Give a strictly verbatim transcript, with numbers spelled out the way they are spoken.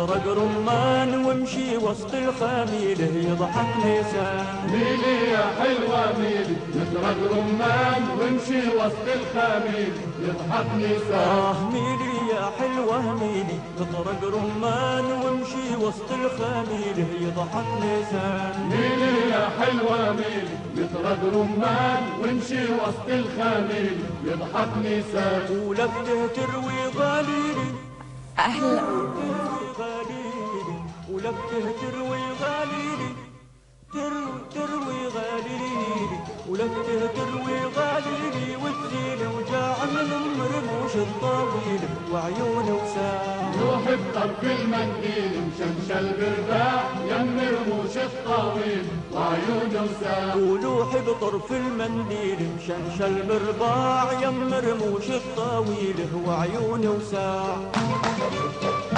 يطرق رمان وامشي وسط الخميله يضحك نسان. ميلي يا حلوة ميلي يطرق رمان وامشي وسط الخميل يضحك نسان. آه ميلي يا حلوة ميلي يطرق رمان وامشي وسط الخميله يضحك نسان. ميلي يا حلوة ميلي يطرق رمان وامشي وسط الخميل يضحك نسان. ولفته تروي غاليلي أهلا غاليلي ولفته تروي غاليلي تروي تروي غاليلي ولفته تروي غاليلي وتزيل وجاع من ام رموش الطويل وعيونه وسام. روح بطرف المنديل مشمشل برباح يم رموش الطويل وعيونه وسام. ولوح بطرف المنديل مشنشل برباع يم رموش الطويل وعيونه وسام.